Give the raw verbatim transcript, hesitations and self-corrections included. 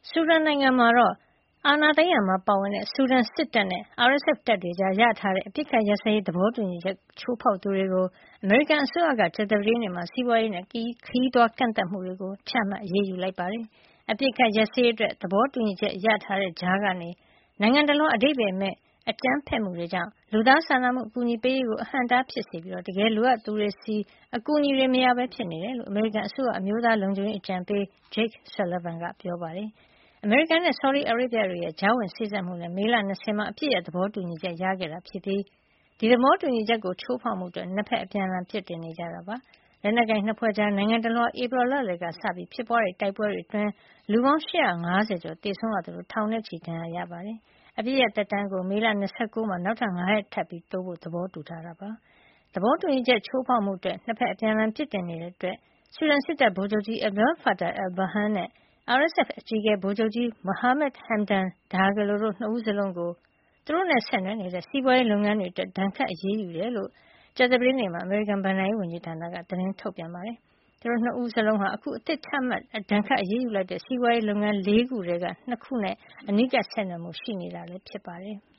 ဆူဒန်နိုင်ငံမှာတော့အာဏာသိမ်းရာမှာပါဝင်တဲ့ဆူဒန်စစ်တပ်နဲ့ အာရ်အက်စ်အက်ဖ် တပ်တွေကြားရထားတဲ့အပစ်အခတ်ရပ်စဲရေးသဘောတူညီချက်ချိုးဖောက်သူတွေကိုအမေရိကန်အစိုးရကကြာသပတေးနေ့မှာစီးပွားရေးနဲ့ခရီးသွားကန့်သတ်မှုတွေချမှတ်အရေးယူလိုက်ပါတယ်။အပစ်အခတ်ရပ်စဲရေးအတွက်သဘောတူညီချက်ရထားတဲ့ကြားကနေနိုင်ငံတလွှားအဓိပ္ပါယ်မဲ့အကြမ်းဖက်မှုတွေကြောင့်လူသားစာနာမှုအကူအညီပေးရေးကိုအဟန့်အတားဖြစ်စေပြီးတကယ်လိုအပ်သူတွေဆီအကူအညီတွေမရပဲဖြစ်နေတယ်လို့အမေရိကန်အစိုးရအမျိုးသားလုံခြုံရေးအကြံပေး Jake Sullivan ကပြောပါတယ်။အမေရိကန်နဲ့ဆော်ဒီအာရေဗျတို့ရဲ့ကြားဝင်စေ့စပ်မှုနဲ့မေလ၂၀မှာအပြည့်ရဲ့သဘောတူညီချက်ရခဲ့တာဖြစ်ပြီးဒီသဘောတူညီချက်ကိုချိုးဖောက်မှုအတွက်နှစ်ဖက်အပြန်အလှန်ပြစ်တင်နေကြတာပါ။လက်နက်ကိုင်နှစ်ဖွဲ့ကြားနိုင်ငံတလွှားဧပြီလလယ်ကစပြီးဖြစ်ပွားတဲ့တိုက်ပွဲတွေအတွင်းလူပေါင်း၈၅၀ကျော်သေဆုံးရသလိုထောင်နဲ့ချီဒဏ်ရာရပါတယ်။အပြည့်ရဲ့သက်တမ်းကိုမေလ၂၉မှာနောက်ထပ်၅ရက်ထပ်ပြီးတိုးဖို့သဘောတူထားတာပါ။သဘောတူညီချက်ချိုးဖောက်မှုအတွက်နှစ်ဖက်အပြန်အလှန်ပြစ်တင်နေတဲ့အတွက်ဆူဒန်စစ်တပ်ဗိုလ်ချုပ်ကြီး Abdel Fattah al-Burhan နဲ့ အာရ်အက်စ်အက်ဖ် အကြီးအကဲဗိုလ်ချုပ်ကြီး Mohamed Hamdan Dagalo တို့နှစ်ဦးစလုံးကိုသူတို့နဲ့ဆက်နွယ်နေတဲ့စီးပွားရေးလုပ်ငန်းတွေအတွက်ဒဏ်ခတ်အရေးယူတယ်လို့ကြာသပတေးနေ့မှာအမေရိကန်ဘဏ္ဍာရေးဝန်ကြီးဌာနကသတင်းထုတ်ပြန်ပါတယ်။သူတို့နှစ်ဦးစလုံးဟာအခုအသစ်ချမှတ်ဒဏ်ခတ်အရေးယူလိုက်တဲ့စီးပွားရေးလုပ်ငန်းလေးခုထဲကနှစ်ခုနဲ့အနီးကပ်ဆက်နွယ်မှုရှိနေတာဖြစ်ပါတယ်။